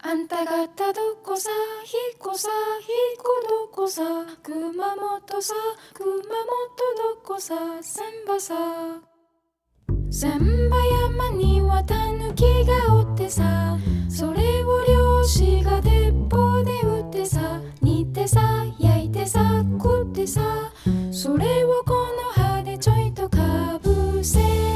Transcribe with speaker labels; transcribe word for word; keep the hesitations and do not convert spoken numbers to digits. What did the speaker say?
Speaker 1: あんた方どこさ、ひこさ、ひこどこさ、熊本さ、熊本どこさ、千葉さ。千葉山にはたぬきがおってさ、それを漁師が鉄砲で撃ってさ、煮てさ、焼いてさ、食ってさ、それをこの葉でちょいとかぶせ